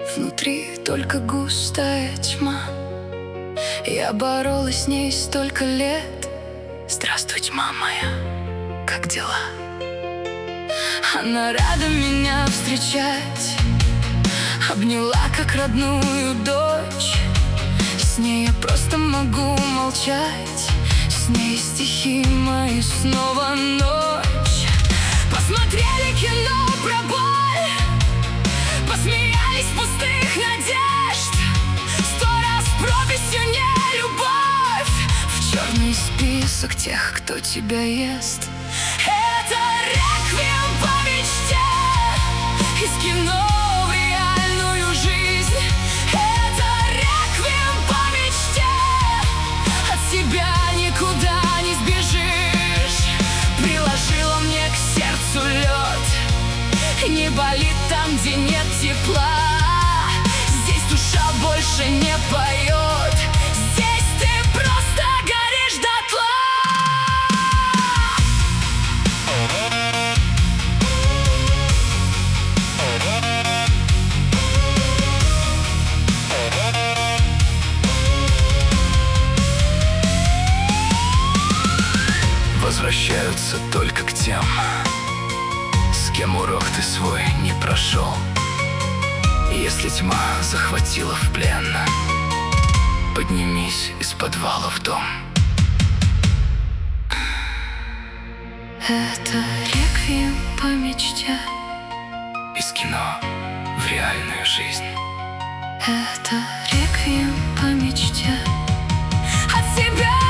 Внутри только густая тьма. Я боролась с ней столько лет. Здравствуй, тьма моя, как дела? Она рада меня встречать, обняла как родную дочь. С ней я просто могу молчать, с ней стихи мои снова ночь. Посмотрели кино про боль, посмеялись пустых надежд. 100 раз прописью не любовь в черный список тех, кто тебя ест. Это реквием по мечте из кино в реальную жизнь. Это реквием по мечте, от себя никуда не сбежишь. Приложила мне к сердцу лед, не болит там, где нет тепла. Здесь душа больше не поет, здесь ты просто горишь дотла. Возвращаются только к тем, с кем урок ты свой не прошел. Если тьма захватила в плен, поднимись из подвала в дом. Это реквием по мечте из кино в реальную жизнь. Это реквием по мечте, от себя